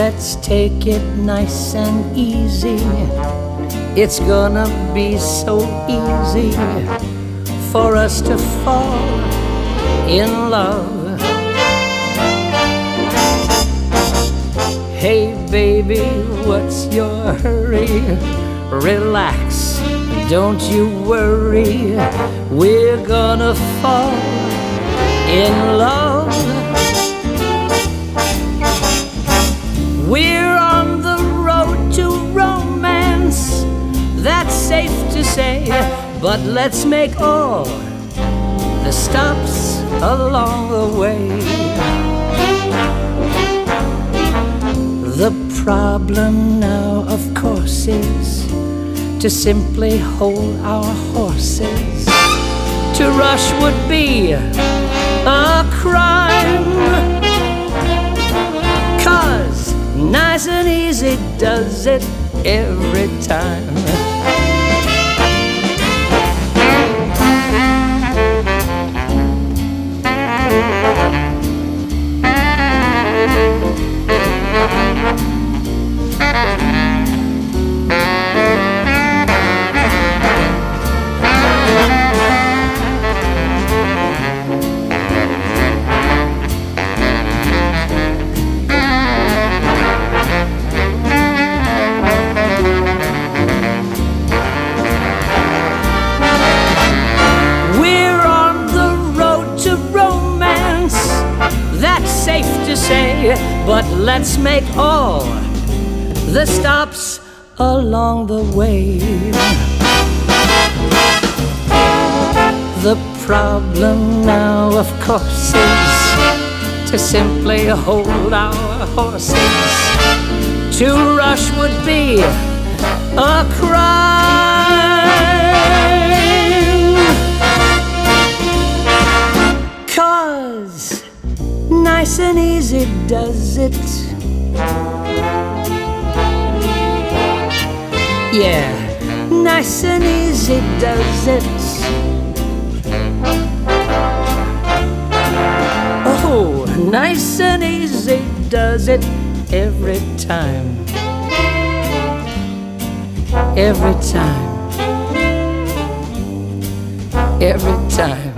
let's take it nice and easy. It's gonna be so easy for us to fall in love. Hey baby, what's your hurry? Relax, don't you worry. We're gonna fall in love. We're on the road to romance, that's safe to say, but let's make all the stops along the way. The problem now, of course, is to simply hold our horses. To rush would be a crime, 'cause nice and easy does it every time. That's safe to say, but let's make all the stops along the way. The problem now, of course, is to simply hold our horses. To rush would be a crime, 'cause nice and easy does it. Yeah, nice and easy does it. Oh, nice and easy does it every time. Every time. Every time.